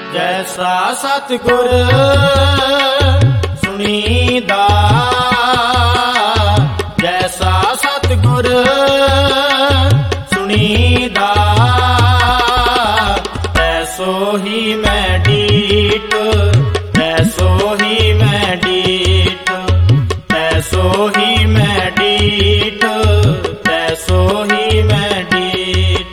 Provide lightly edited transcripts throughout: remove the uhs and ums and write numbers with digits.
ਜੈਸਾ ਸਤਿਗੁਰ ਸੁਣੀਦਾ, ਜੈਸਾ ਸਤਿਗੁਰ ਸੁਣੀਦਾ, ਤੈਸੋ ਹੀ ਮੈਂ ਡੀਠ, ਤੈਸੋ ਹੀ ਮੈਂ ਡੀਠ, ਤੈਸੋ ਹੀ ਮੈਂ ਡੀਠ, ਤੈਸੋ ਹੀ ਮੈਂ ਡੀਠ।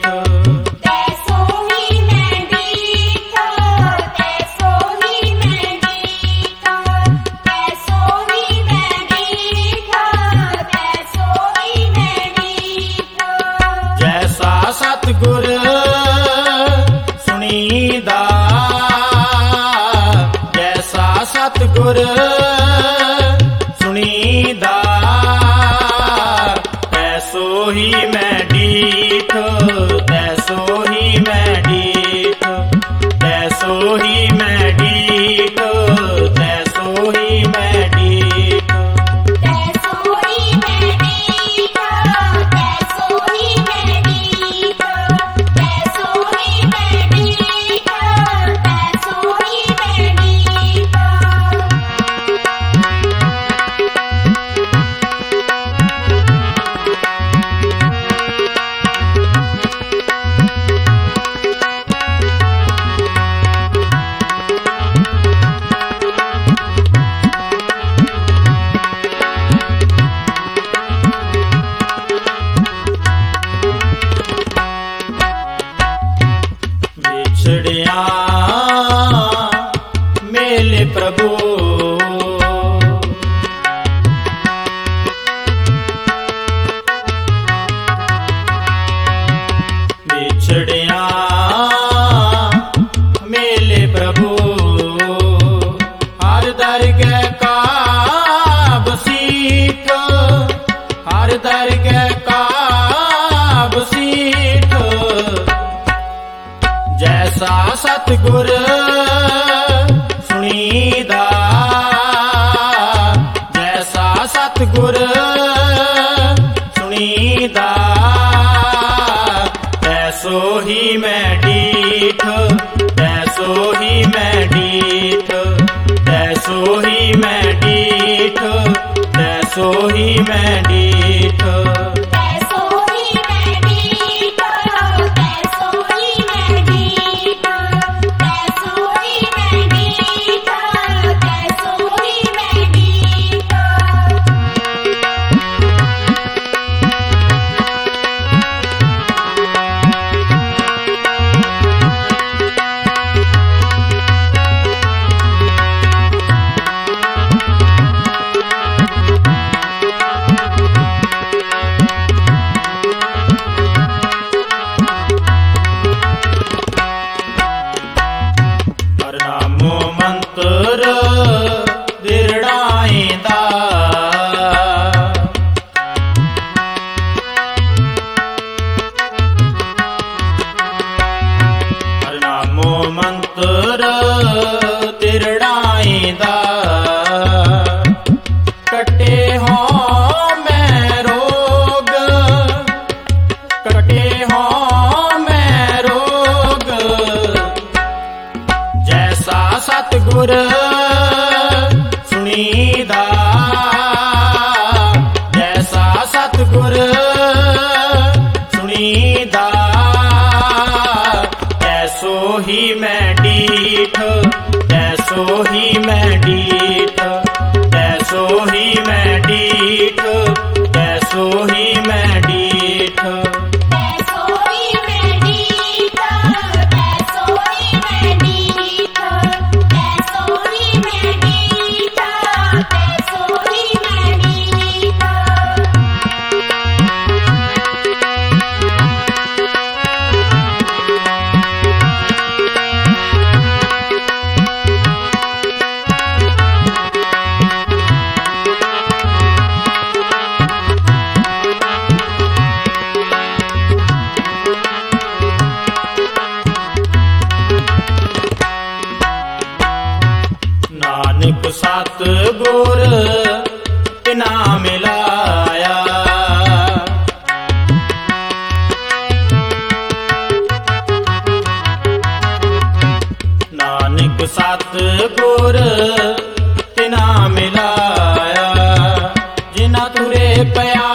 ਸਤਿਗੁਰ ਸੁਣੀਦਾ, ਜੈਸਾ ਸਤਿਗੁਰ ਸੁਣੀਦਾ, ਤੈਸੋ ਹੀ ਮੈਂ ਡੀਠ, ਤੈਸੋ ਹੀ ਮੈਂ ਡੀਠ, ਤੈਸੋ ਹੀ ਮੈਂ ਡੀਠ, ਤੈਸੋ ਹੀ ਮੈਂ ਡੀਠ। ਵਿਛੜਿਆ ਮੇਲੇ ਪ੍ਰਭੂ, ਵਿਛੜਿਆ ਮੇਲੇ ਪ੍ਰਭੂ, ਹਰ ਦਰਗਹਿ ਕਾ ਬਸੀਠ, ਹਰ ਦਰਗਹਿ ਕਾ ਬਸੀਠ। ਜੈਸਾ ਸਤਿਗੁਰ ਸੁਣੀਦਾ, ਜੈਸਾ ਸਤਿਗੁਰ ਸੁਣੀਦਾ, ਤੈਸੋ ਹੀ ਮੈਂ ਡੀਠ, ਤੈਸੋ ਹੀ ਮੈਂ ਡੀਠ, ਤੈਸੋ ਹੀ ਮੈਂ ਡੀਠ, ਤੈਸੋ ਹੀ ਮੈਂ ਡੀਠ। ਨਾਮੋ ਮੰਤਰ ਦਿਰੜਾਇਂਦਾ, ਹਰ ਨਾਮੋ ਮੰਤਰ ਦਿਰੜਾਇਂਦਾ, ਕੱਟੇ ਹੋਂ ਮੈਂ ਰੋਗ, ਕੱਟੇ ਹੋਂ ਮੈਂ ਰੋਗ। ਜੈਸਾ ਸਤਿਗੁਰ ਸੁਣੀਦਾ, ਜੈਸਾ ਸਤਿਗੁਰ ਸੁਣੀਦਾ, ਤੈਸੋ ਹੀ ਮੈਂ ਡੀਠ, ਤੈਸੋ ਹੀ ਮੈਂ ਡੀਠ, ਤੈਸੋ ਹੀ ਮੈਂ ਡੀਠ, ਤੈਸੋ ਹੀ ਮੈਂ ਡੀਠ। ਸਤਿਗੁਰ ਤਿਨਾ ਮਿਲਾਇਆ, ਜਿਨਾ ਤੁਰੇ ਪਿਆ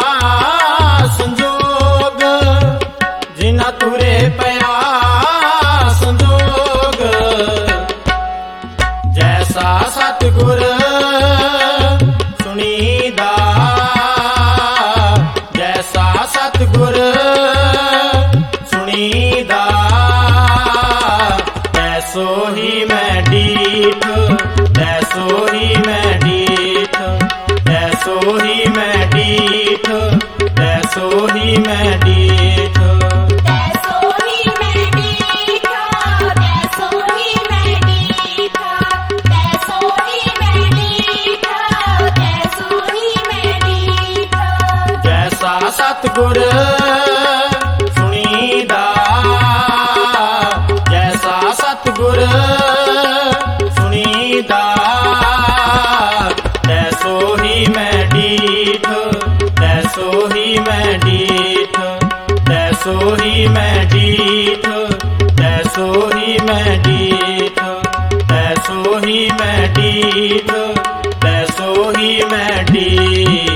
ਸੰਜੋਗ, ਜਿਨਾ ਤੁਰੇ ਪਿਆ ਸੰਜੋਗ। ਜੈਸਾ ਸਤਿਗੁਰ ਸੁਣੀਦਾ, ਜੈਸਾ ਸਤਿਗੁਰ ਸੁਣੀਦਾ, ਤੈਸੋ ਹੀ ਮੈਂ ਡੀਠ, ਤੈਸੋ ਹੀ ਮੈਂ ਡੀਠ, ਤੈਸੋ ਹੀ ਮੈਂ ਡੀਠ, ਤੈਸੋ ਹੀ ਮੈਂ ਡੀਠ। ਤੈਸੋ ਹੀ ਮੈਂ ਡੀਠ, ਤੈਸੋ ਹੀ ਮੈਂ ਡੀਠ, ਤੈਸੋ ਹੀ ਮੈਂ ਡੀਠ, ਤੈਸੋ ਹੀ ਮੈਂ ਡੀਠ। ਜੈਸਾ ਸਤਿਗੁਰ ਸੁਣੀਦਾ, ਜੈਸਾ ਸਤਿਗੁਰ ਸੁਣੀਦਾ, ਤੈਸੋ ਹੀ ਮੈਂ ਡੀਠ, ਤੈਸੋ ਹੀ ਮੈਂ ਡੀਠ, ਤੈਸੋ ਹੀ ਮੈਂ ਡੀਠ, ਤੈਸੋ ਹੀ ਮੈਂ ਡੀਠ, ਤੈਸੋ ਹੀ ਮੈਂ ਡੀਠ, ਤੈਸੋ ਹੀ ਮੈਂ ਡੀਠ।